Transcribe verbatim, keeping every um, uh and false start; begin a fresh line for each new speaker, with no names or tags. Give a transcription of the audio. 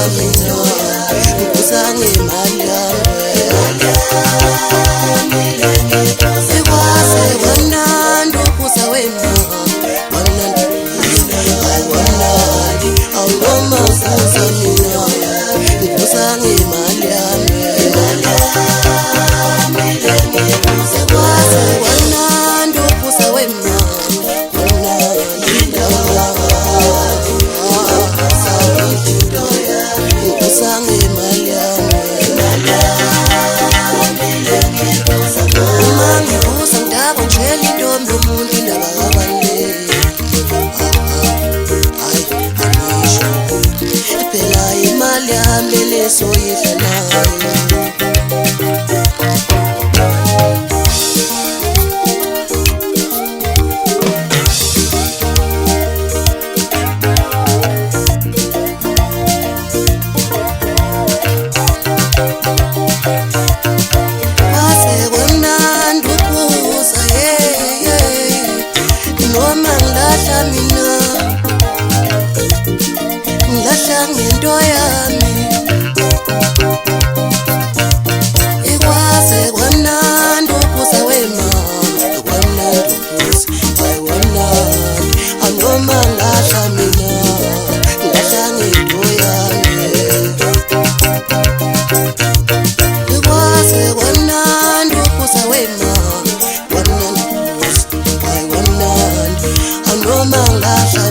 mina Nkusange imali Sikwase wanandi ukusa wena Wanandi Awoma kusa mina Nkusange imali Sikwase wanandi ukusa wena Nkusange imali Mangibuza ndaba ngitshela intombi yomuntu indaba kabale Hayi angisho Phela imali yami leso yidla nayo Ngilahla ngento yami Ikwaze kwanandi ukusa wema Kwanandi ukusa Hayi wanandi Anoma ngilahla mina Ngilahla ngento yami Ikwaze kwanandi ukusa wema Kwanandi ukusa Hayi wanandi Anoma ngilahla